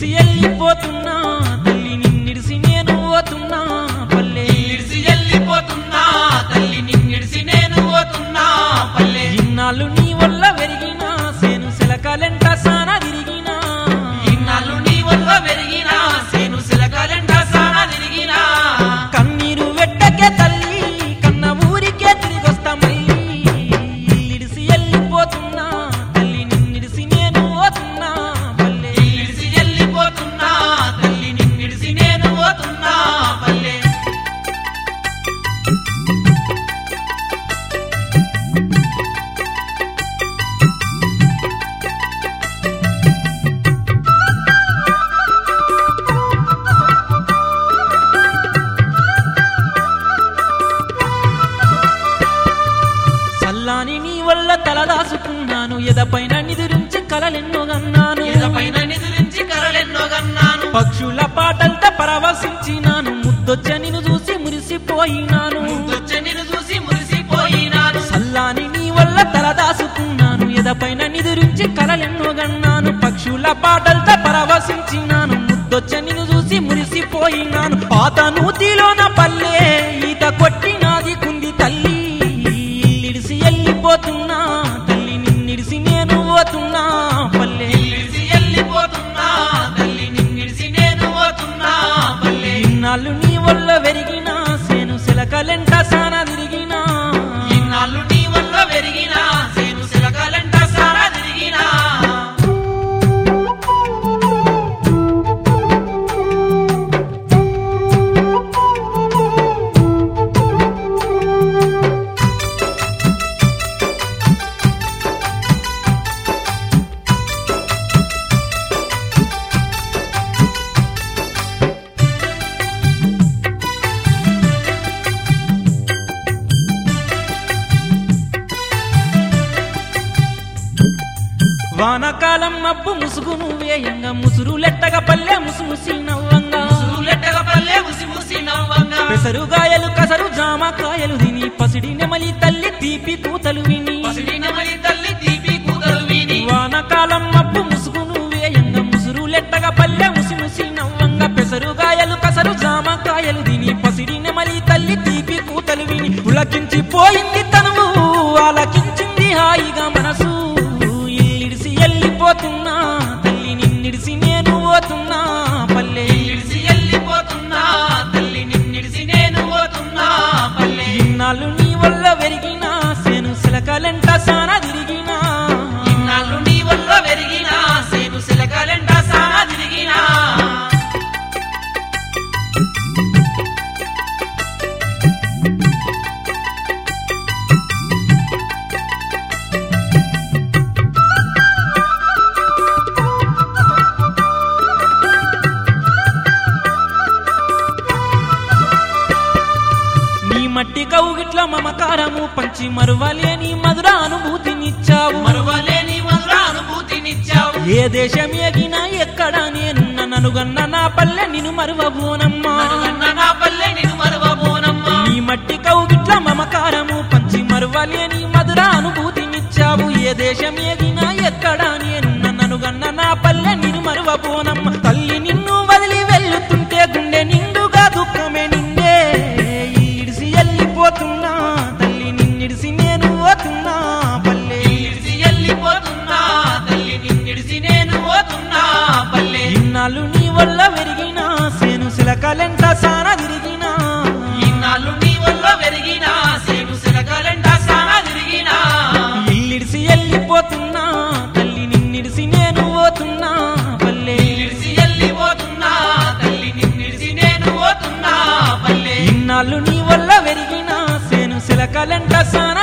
ఇడిసి వెళ్ళిపోతున్నా తల్లి నిన్నిడిసి నేను పోతున్నా పల్లె ఇడిసి వెళ్ళిపోతున్నా తల్లి నిన్నిడిసి నేను పోతున్నా పల్లె ఇన్నాళ్ళు నీ వల్ల పెరిగినా సేను శిలకలెంట సాన తిరిగినా ఇన్నాళ్ళు నీ వల్ల పెరిగినా సేను శిలకలెంట సాన తిరిగినా కన్నీరు వెట్టకే తల్లి కన్న ఊరికే తిరిగొస్తా మళ్ళీ ఇడిసి వెళ్ళిపోతున్నా తల్లి నిన్నిడిసి నేను పోతున్నా పల్లె ఇడిసి వెళ్ళిపోతున్నా తల్లి నిన్నిడిసి నేను పోతున్నా పల్లె చల్లాని నీ వల్ల తలదాసుకున్నాను ఎదపైన నిదురించి కలలెన్నో గన్నాను ఎదపైన నిదురించి కరలెన్నో గన్నాను పక్షుల పాటంతా పరవశించినాను ముద్దొచ్చ నిన్ను చూసి మురిసిపోయినాను ముందొచ్చే నిన్ను చూసి మురిసిపోయినాను చల్లాని నీ వల్ల తలదాసుకున్నాను ఎదపైన నిదురించి కలలెన్నో గన్నాను పక్షుల పాటలతో పరవశించినాను ముద్దొచ్చ నిన్ను చూసి మురిసిపోయినాను పాత నూతిలోన పల్లె ఈత కొట్టినాది కుంది తల్లి ఇడిసి వెళ్ళిపోతున్నా తల్లి నిన్నిడిసి నేను పోతున్నా పల్లె ఇడిసి వెళ్ళిపోతున్నా తల్లి నిన్నిడిసి నేను పోతున్నా పల్లె ఇన్నాళ్ళు నీ వల్ల పెరిగినా సేను శిలకలెంట సాన తిరిగినా ఇన్నాళ్ళు నీ వల్ల పెరిగినా సేను శిలకలెంట సాన తిరిగినా వానకాలం మబ్బు ముసుగు నువ్వేయంగా ముసురులెట్టగా పల్లె ముసిముసి నవ్వంగా సూలెట్టగా పల్లె ముసి ముసి నవ్వంగా పెసరుగాయలు కసరు జామకాయలు తిని పసిడి నెమలి తల్లి తీపి కూతలు విని పసిడిన మరి తల్లి తీపి కూతలు విని వానకాలం మబ్బు ముసుగు నువ్వేయంగా ముసురులెట్టగా పల్లె ముసిముసి నవ్వంగా పెసరుగాయలు కసరు జామకాయలు తిని పసిడి నెమలి తల్లి తీపి కూతలు విని పులకించి పోయింది తనువు ఆలకించింది హాయిగా మనసు ఇడిసి వెళ్ళిపోతున్నా తల్లి నిన్నిడిసి నేను పోతున్నా పల్లె ఇడిసి వెళ్ళిపోతున్నా తల్లి నిన్నిడిసి నేను పోతున్నా పల్లె ఇన్నాళ్ళు నీ వల్ల పెరిగినా సేను శిలకలెంట సాన తిరిగినా ఇన్నాళ్ళు నీ వల్ల పెరిగినా సేను శిలకలెంట సాన తిరిగినా నీ మట్టి కౌగిట్ల మమకారము పంచి మరువలేని మధుర అనుభూతినిచ్చావు మరువలేని మధుర అనుభూతినిచ్చావు ఏ దేశం ఎగినా ఎక్కడ నేనున్న ననుగన్న నా పల్లె నిన్ను మరువబోనమ్మా నన్నుగన్న నా పల్లె నిన్ను మరువబోనమ్మా నీ మట్టి కౌగిట్ల మమకారము పంచి మరువలేని మధుర అనుభూతినిచ్చావు ఏ దేశం ఎగినా ఎక్కడ నేనున్న ననుగన్న నా పల్లె నిన్ను మరువబోనమ్మ తల్లి నిన్ను వదిలి వెళ్ళుతుంటే గుండె నిండుగా దుఃఖమే నిండే ఇడిసి వెళ్ళిపోతున్నా తల్లి నిన్నిడిసి నేను పోతున్నా పల్లె ఇడిసి వెళ్ళిపోతున్నా తల్లి నిన్నిడిసి నేను పోతున్నా పల్లె ఇన్నాళ్ళు నీ వల్ల పెరిగినా సేను శిలకలెంట సాన తిరిగినా ఇన్నాళ్ళు నీ వల్ల పెరిగినా సేను శిలకలెంట సాన తిరిగినా ఇల్లిడిసి వెళ్ళిపోతున్నా తల్లి నిన్నిడిసి నేను పోతున్నా పల్లె ఇడిసి వెళ్ళిపోతున్నా తల్లి నిన్నిడిసి నేను పోతున్నా పల్లె ఇన్నాళ్ళు నీ వల్ల పెరిగినా సేను శిలకలెంట సాన